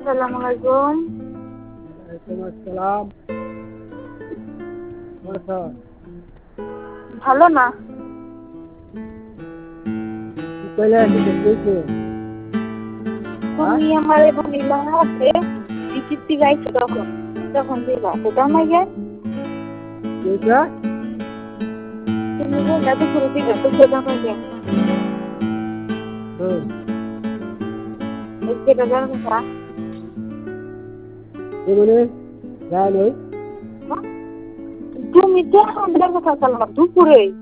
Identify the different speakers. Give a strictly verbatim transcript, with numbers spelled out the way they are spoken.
Speaker 1: সালাম আলাইকুম।
Speaker 2: ওয়ালাইকুম আসসালাম। বলো।
Speaker 1: ভালো না?
Speaker 2: কি কইলে কি দেখতেছো?
Speaker 1: তুমি আমারে বলিলা যে বিচিত্রি গাইছো তখন তখন দিবা সেটা না গে
Speaker 2: এইটা
Speaker 1: তুমি বললা তো করে দিবা তো সেটা না গে
Speaker 2: হুম
Speaker 1: এসে টাকার কথা
Speaker 2: এগুলো গায় নেই।
Speaker 1: তুমি তো আমাদের কথা বললা দুপুরে